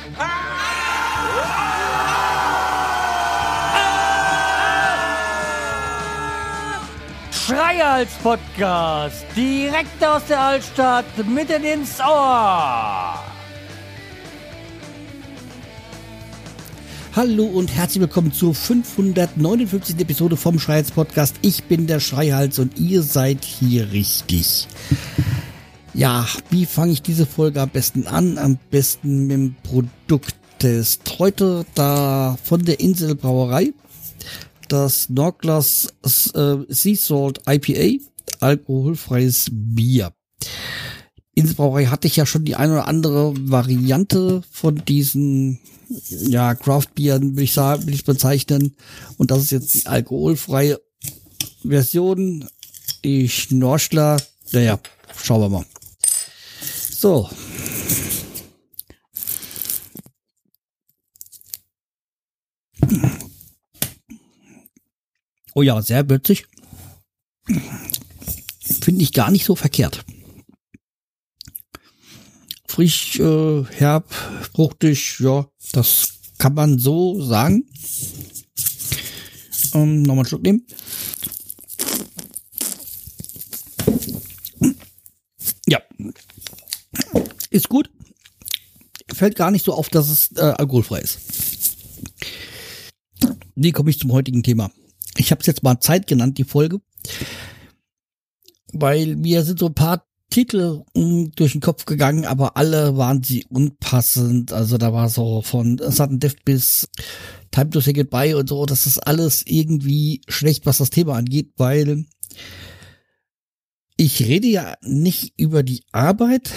Schreihals Podcast, direkt aus der Altstadt, mitten ins Ohr. Hallo und herzlich willkommen zur 559. Episode vom Schreihals Podcast. Ich bin der Schreihals und ihr seid hier richtig. Ja, wie fange ich diese Folge am besten an? Am besten mit dem Produkttest. Heute da von der Inselbrauerei das Norglas Sea Salt IPA, alkoholfreies Bier. Inselbrauerei hatte ich ja schon die eine oder andere Variante von diesen Craft-Bieren, will ich bezeichnen. Und das ist jetzt die alkoholfreie Version. Die Schnorchler, schauen wir mal. So. Oh ja, sehr würzig. Finde ich gar nicht so verkehrt. Frisch, herb, fruchtig, ja, das kann man so sagen. Nochmal einen Schluck nehmen. Ja, ist gut. Fällt gar nicht so auf, dass es alkoholfrei ist. Wie komme ich zum heutigen Thema? Ich habe es jetzt mal Zeit genannt, die Folge, weil mir sind so ein paar Titel durch den Kopf gegangen, aber alle waren sie unpassend. Also da war so von Sudden Death bis Time to Say Goodbye und so. Das ist alles irgendwie schlecht, was das Thema angeht, weil ich rede ja nicht über die Arbeit,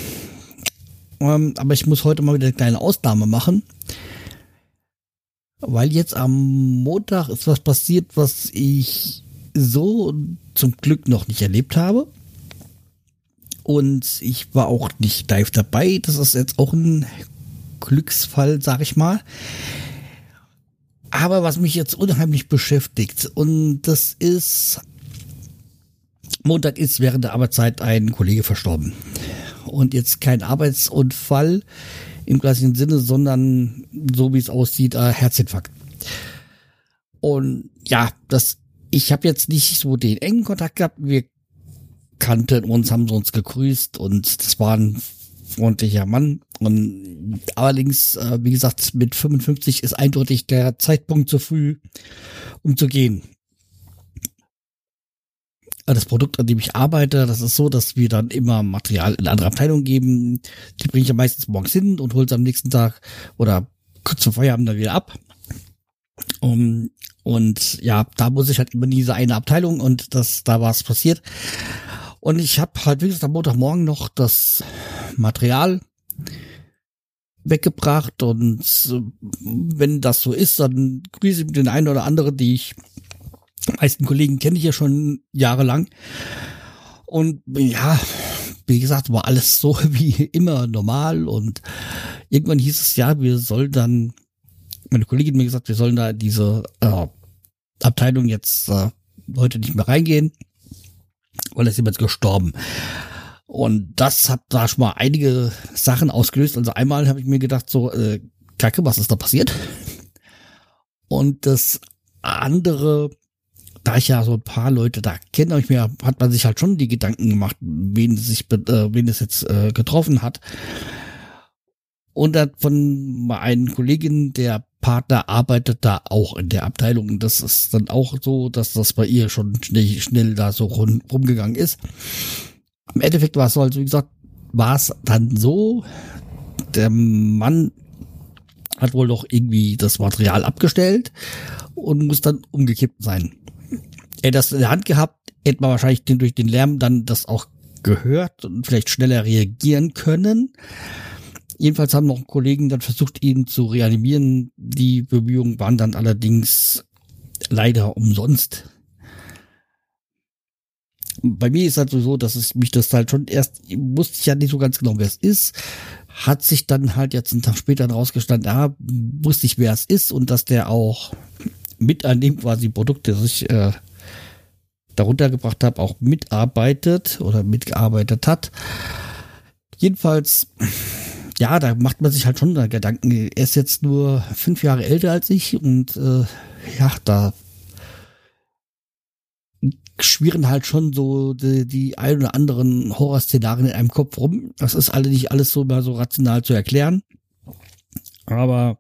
aber ich muss heute mal wieder eine kleine Ausnahme machen. Weil jetzt am Montag ist was passiert, was ich so zum Glück noch nicht erlebt habe. Und ich war auch nicht live dabei. Das ist jetzt auch ein Glücksfall, sag ich mal. Aber was mich jetzt unheimlich beschäftigt, und das ist, Montag ist während der Arbeitszeit ein Kollege verstorben. Und jetzt kein Arbeitsunfall im klassischen Sinne, sondern so wie es aussieht, Herzinfarkt. Und ja, ich habe jetzt nicht so den engen Kontakt gehabt. Wir kannten uns, haben uns gegrüßt und das war ein freundlicher Mann. Und allerdings, wie gesagt, mit 55 ist eindeutig der Zeitpunkt zu früh, um zu gehen. Das Produkt, an dem ich arbeite, das ist so, dass wir dann immer Material in andere Abteilungen geben. Die bringe ich ja meistens morgens hin und hole es am nächsten Tag oder kurz vor Feierabend dann wieder ab. Und ja, da muss ich halt immer in diese eine Abteilung und da war es passiert. Und ich habe halt, wie gesagt, am Montagmorgen noch das Material weggebracht und wenn das so ist, dann grüße ich mit den einen oder anderen, die meisten Kollegen kenne ich ja schon jahrelang. Und ja, wie gesagt, war alles so wie immer normal. Und irgendwann hieß es ja, meine Kollegin hat mir gesagt, wir sollen da diese Abteilung jetzt heute nicht mehr reingehen, weil es jemand gestorben. Und das hat da schon mal einige Sachen ausgelöst. Also einmal habe ich mir gedacht, so, Kacke, was ist da passiert? Und das andere, da ich ja so ein paar Leute da kenne, hat man sich halt schon die Gedanken gemacht, wen es jetzt getroffen hat. Und dann von einer Kollegin, der Partner arbeitet da auch in der Abteilung. Und das ist dann auch so, dass das bei ihr schon schnell da so rumgegangen ist. Im Endeffekt war es so, also wie gesagt, war es dann so, der Mann hat wohl doch irgendwie das Material abgestellt und muss dann umgekippt sein. Er hat das in der Hand gehabt, hätte man wahrscheinlich durch den Lärm dann das auch gehört und vielleicht schneller reagieren können. Jedenfalls haben noch Kollegen dann versucht, ihn zu reanimieren. Die Bemühungen waren dann allerdings leider umsonst. Bei mir ist halt so, dass es mich das halt schon wusste ich ja nicht so ganz genau, wer es ist. Hat sich dann halt jetzt einen Tag später rausgestanden, wusste ich, wer es ist und dass der auch mit an dem quasi Produkt, das ich darunter gebracht habe, auch mitarbeitet oder mitgearbeitet hat. Jedenfalls ja, da macht man sich halt schon Gedanken. Er ist jetzt nur 5 Jahre älter als ich und ja, da schwirren halt schon so die ein oder anderen Horrorszenarien in einem Kopf rum. Das ist alle nicht alles so mal so rational zu erklären. Aber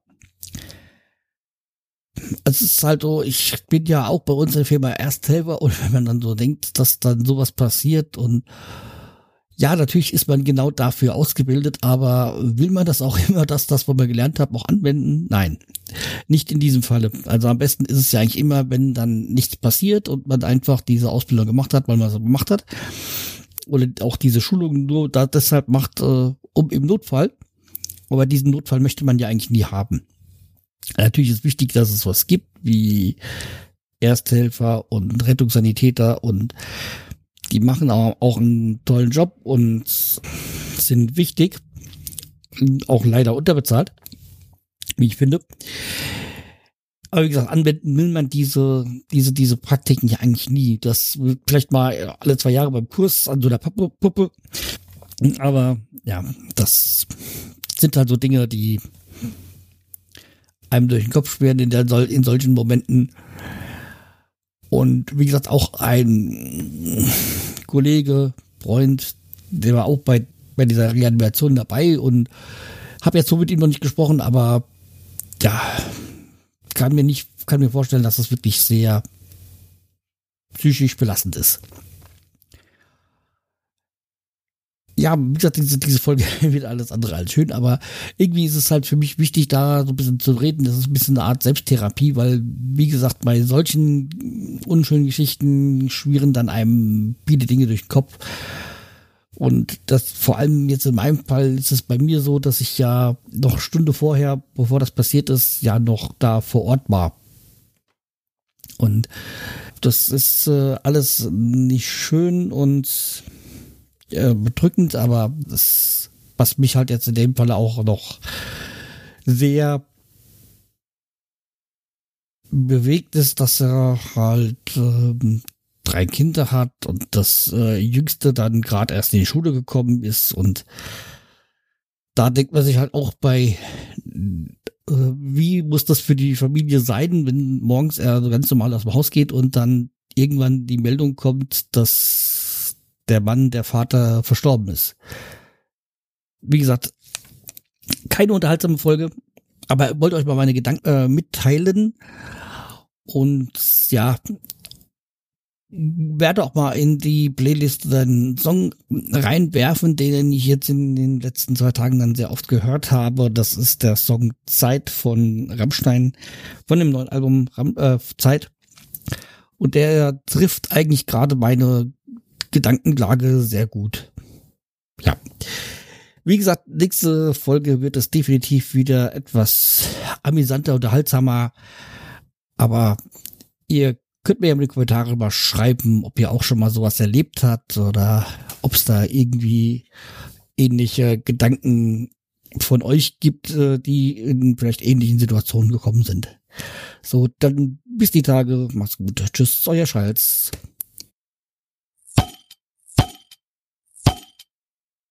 es ist halt so, ich bin ja auch bei uns in der Firma Ersthelfer und wenn man dann so denkt, dass dann sowas passiert und ja, natürlich ist man genau dafür ausgebildet, aber will man das auch immer, dass das, was man gelernt hat, auch anwenden? Nein, nicht in diesem Falle. Also am besten ist es ja eigentlich immer, wenn dann nichts passiert und man einfach diese Ausbildung gemacht hat, weil man so gemacht hat. Oder auch diese Schulung nur deshalb macht, um im Notfall. Aber diesen Notfall möchte man ja eigentlich nie haben. Natürlich ist wichtig, dass es was gibt, wie Ersthelfer und Rettungssanitäter und die machen auch einen tollen Job und sind wichtig, auch leider unterbezahlt, wie ich finde. Aber wie gesagt, anwenden will man diese Praktiken ja eigentlich nie. Das wird vielleicht mal alle 2 Jahre beim Kurs an so einer Puppe. Aber ja, das sind halt so Dinge, die einem durch den Kopf schwirren in solchen Momenten. Und wie gesagt, auch ein Kollege, Freund, der war auch bei dieser Reanimation dabei und habe jetzt so mit ihm noch nicht gesprochen, aber ja, kann mir vorstellen, dass das wirklich sehr psychisch belastend ist. Ja, wie gesagt, diese Folge wird alles andere als schön, aber irgendwie ist es halt für mich wichtig, da so ein bisschen zu reden. Das ist ein bisschen eine Art Selbsttherapie, weil, wie gesagt, bei solchen unschönen Geschichten schwirren dann einem viele Dinge durch den Kopf. Und das, vor allem jetzt in meinem Fall, ist es bei mir so, dass ich ja noch eine Stunde vorher, bevor das passiert ist, ja noch da vor Ort war. Und das ist alles nicht schön und bedrückend, aber das, was mich halt jetzt in dem Fall auch noch sehr bewegt ist, dass er halt 3 Kinder hat und das Jüngste dann gerade erst in die Schule gekommen ist und da denkt man sich halt auch bei, wie muss das für die Familie sein, wenn morgens er so ganz normal aus dem Haus geht und dann irgendwann die Meldung kommt, dass der Mann, der Vater, verstorben ist. Wie gesagt, keine unterhaltsame Folge, aber ich wollte euch mal meine Gedanken mitteilen und ja, werde auch mal in die Playlist einen Song reinwerfen, den ich jetzt in den letzten 2 Tagen dann sehr oft gehört habe. Das ist der Song Zeit von Rammstein, von dem neuen Album Zeit. Und der trifft eigentlich gerade meine Gedankenlage sehr gut. Ja. Wie gesagt, nächste Folge wird es definitiv wieder etwas amüsanter, unterhaltsamer. Aber ihr könnt mir ja in die Kommentare mal schreiben, ob ihr auch schon mal sowas erlebt habt oder ob es da irgendwie ähnliche Gedanken von euch gibt, die in vielleicht ähnlichen Situationen gekommen sind. So, dann bis die Tage. Macht's gut. Tschüss, euer Schalz.